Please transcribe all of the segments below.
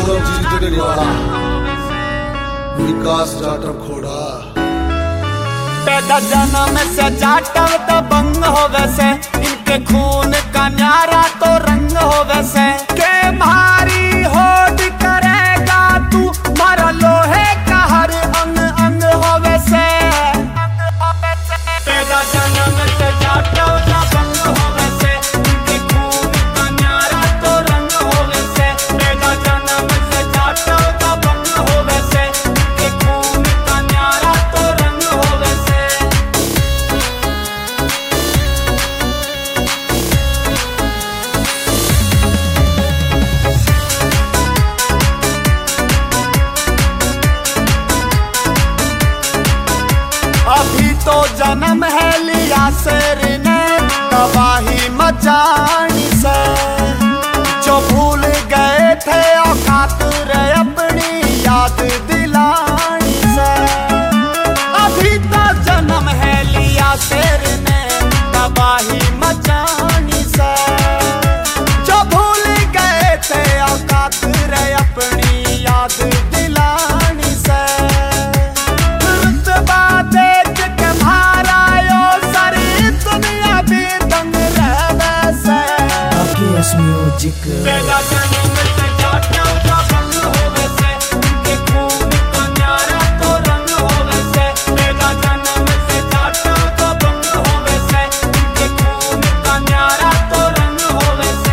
गौरव जी डेरेवाला विकास जाटव खोड़ा पैदा जन्म से जाटव तो बंग हो वैसे इनके खून का न्यारा तो रंग हो वैसे के मारी होड़ करेगा तू मारा लोहे का हर अंग अंग हो वैसे पैदा जन्म से जाटव तो बंग हो वैसे इनके खून का न्यारा तो रंग हो वैसे पैदा जन्म से जाटव तो बंग हो वैसे इनके खून का न्यारा तो रंग हो वैसे अभी तो जन्म है लिया शेर ने तबाही मचानी से जो भूल गए थे औकात रे अपनी याद दिलानी से अभी तो जन्म है लिया शेर ने तबाही मचानी से जो भूल गए थे औकात रे अपनी याद दिलानी से म्यूजिक पैदा जन्म से जाटव तो बंग हो वैसे इनके खून का न्यारा तो रंग हो वैसे पैदा जन्म से जाटव तो बंग हो वैसे इनके खून का न्यारा तो रंग हो वैसे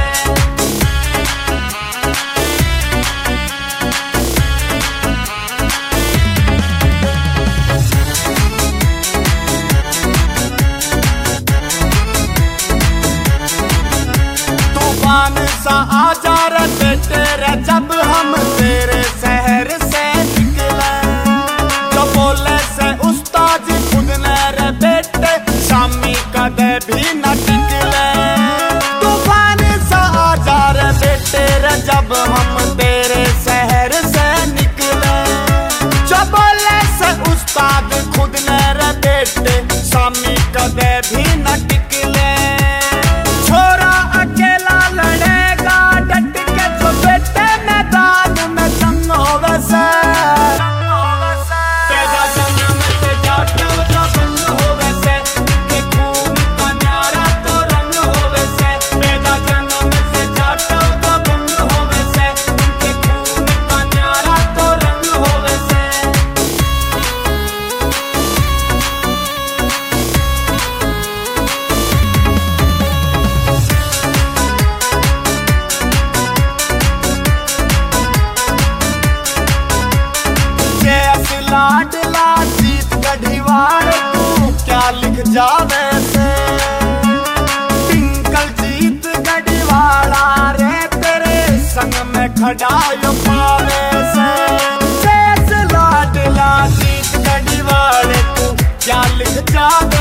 तूफान सा आ जा रे बेटे रे जब हम तेरे शहर से निकले जो बोले से उस्ताद खुद ने रे बेटे शामी कदे भी न टिकले तूफान सा आ जा रे बेटे रे जब हम तेरे शहर से निकले जो बोले से उस्ताद खुद ने रे बेटे शामी कदे भी न टिकले छोरा अकेला लड़ेगा डट के जो बेटे मैदान में जंग हो वैसे पैदा जन्म से जाटव तो बंग हो वैसे इनके खून का न्यारा तो रंग हो वैसे पैदा जन्म से जाटव तो बंग हो वैसे इनके खून का न्यारा तो रंग हो वैसे लाडला जीत गढ़ीवाड़ तू क्या लिख जावे से टिंकल जीत गढ़ीवाड़ा रे तेरे संग में खड़ायो पावे से शेष लाडला जीत गढ़ीवाड़ तू क्या लिख जावे